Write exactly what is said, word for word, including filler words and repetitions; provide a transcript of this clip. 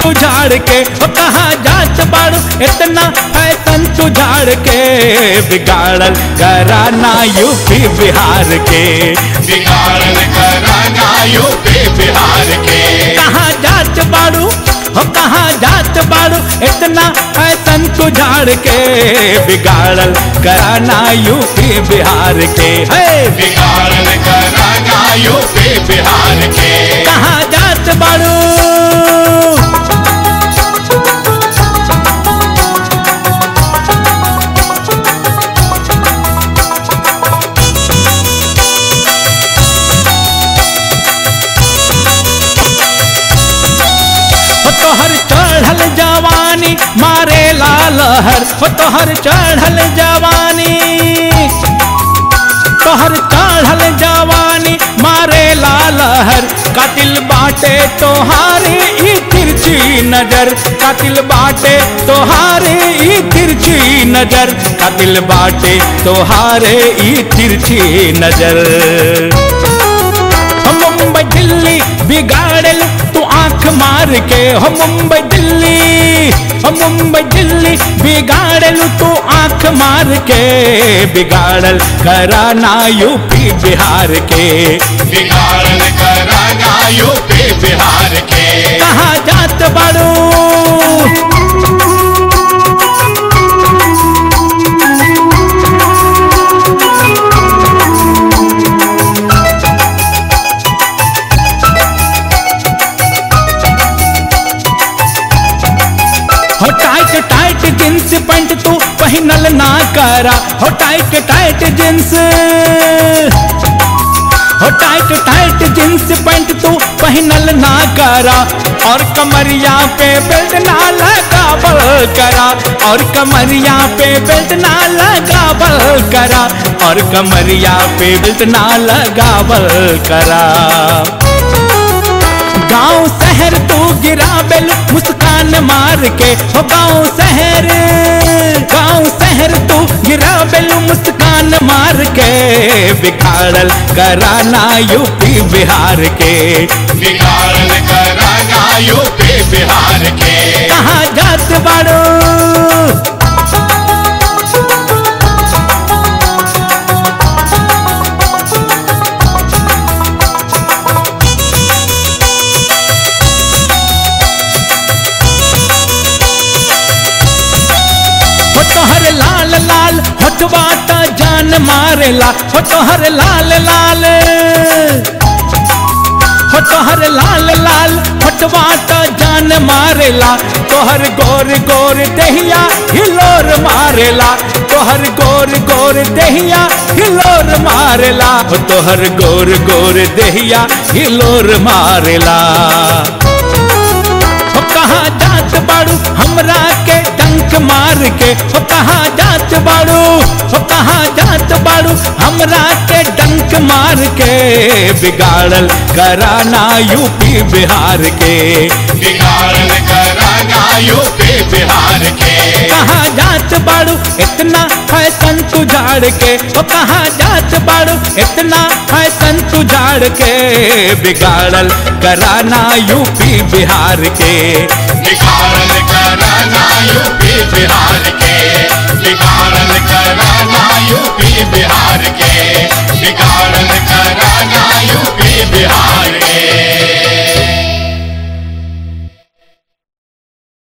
तू झाड़ के, हो कहाँ जात बाड़ू इतना फैशन तू झाड़ के, बिगाड़ल कराना यूपी बिहार के, बिगाड़ल कराना यूपी बिहार के। कहाँ जात बाड़ू हो कहाँ जात बाड़ू इतना फैशन तू झाड़ के, बिगाड़ल कराना यूपी बिहार के, है बिगाड़ल कराना यूपी बिहार के। कहाँ जात बाड़ू। तोहर चढ़ल जवानी मारे लालहर, हो तोहर चढ़ल जवानी, तोहर चढ़ल जवानी मारे लालहर, कातिल बाटे तोहारी ई तिरछी नजर, कातिल बाटे तोहारे ई तिरछी नजर, कातिल बाटे तोहारे ई तिरछी नजर। मुंबई दिल्ली बिगाड़ल तू आंख मार के, हो मुंबई दिल्ली, हो मुंबई दिल्ली बिगाड़ल तू आंख मार के, बिगाड़ल कराना यूपी बिहार के, बिगाड़ल कराना यूपी बिहार के। कहाँ जात बाड़ू। हो टाइट टाइट जींस पैंट तू पहनल ना करा, हो टाइट टाइट जींस, हो टाइट टाइट जींस पैंट तू पहनल ना करा, और कमरिया पे बेल्ट ना लगावल करा, और कमरिया पे बेल्ट ना लगावल करा, और कमरिया पे बेल्ट ना लगावल करा। गांव शहर तू गिराबेल मुस्कान मार के, हो गांव शहर, गांव शहर तू गिराबेल मुस्कान मार के, बिगाड़ल कराना यूपी बिहार के, बिगाड़ल कराना यूपी बिहार के। कहाँ जात बाड़ू। तोहर लाल लाल होठवा त जान मारेला, हो तोहर लाल लाल, हो तोहर लाल लाल होठवा त जान मारेला, तोहर गोर गोर दहिया हिलोर मारेला, तोहर गोर गोर दहिया हिलोर मारेला, हो तोहर गोर गोर दहिया हिलोर मारेला। हो कहाँ जात बाड़ू हमरा के डंक मार के, हो कहाँ जात बाड़ू, हो कहाँ जात बाड़ू हमरा के डंक मार के, बिगाड़ल कराना यूपी बिहार के, बिगाड़ल कराना यूपी बिहार के। कहाँ जात बाड़ू इतना फैशन तू झाड़ के, हो कहाँ जात बाड़ू इतना फैशन तू झाड़ के, बिगाड़ल कराना यूपी बिहार के, बिगाड़ल कराना यूपी बिहार के, बिगाड़ल कराना यूपी बिहार के, बिगाड़ल कराना यूपी बिहार